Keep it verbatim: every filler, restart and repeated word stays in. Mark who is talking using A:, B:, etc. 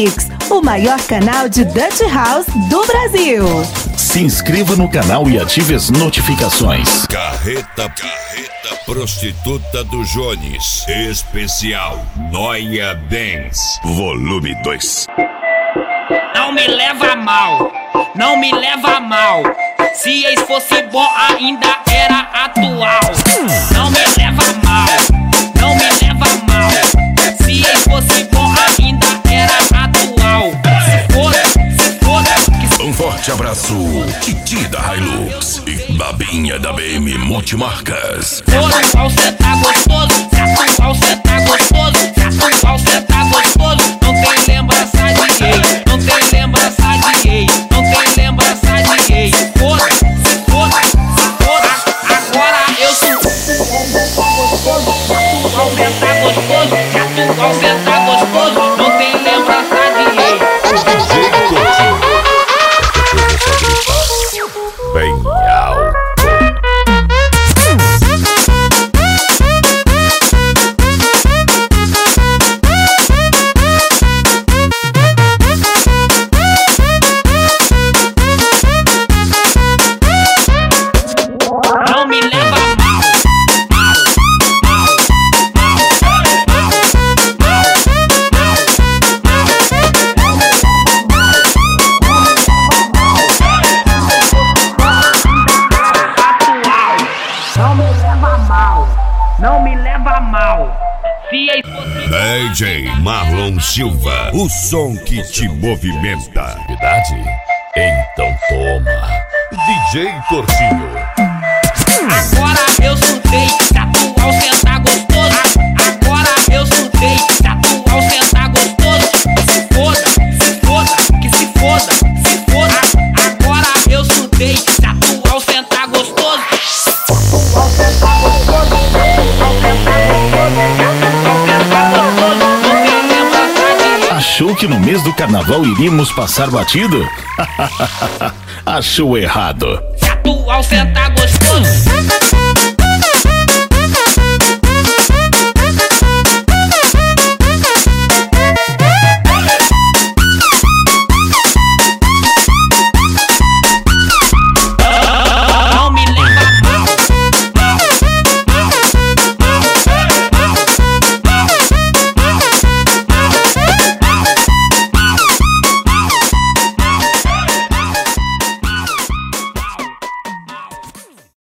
A: Mix, o maior canal de Dutch House do Brasil.
B: Se inscreva no canal e ative as notificações.
C: Carreta, carreta prostituta do Jones. Especial Noia Dance. Volume dois.
D: Não me leva mal, não me leva mal. Se ex fosse bom ainda era atual. Não me leva mal, não me leva mal. Se ex fosse bom ainda era atual. Se foda, se foda que...
E: Um forte abraço, Titi da Hilux e Babinha da B M Multimarcas.
D: Se atual cê tá gostoso, se atual cê tá gostoso, se atual cê tá gostoso. Não tem lembrança de ex, não tem lembrança de ex, não tem lembrança de ex. Se foda, se foda, se foda. Agora eu sou atual cê tá gostoso, se atual cê tá gostoso. Não tem lembrança de ex.
C: Bem alto.
D: Não me leva mal, mal, mal, Não me leva mal, não me leva mal. Se ex fosse
C: D J Marlon Silva, o som que te movimenta.
E: Verdade? Então toma. D J Tortinho.
D: agora eu surtei, se atual cê tá gostoso. Agora eu surtei, se atual cê tá gostoso. Se foda, se foda, que se foda, se foda. Agora eu surtei, se atual cê tá gostoso. Atual cê tá gostoso, atual cê tá gostoso, atual cê tá gostoso. Não tem lembrança de ex.
B: Achou que no mês do carnaval iríamos passar batido? Achou errado.
D: Se atual cê tá gostoso.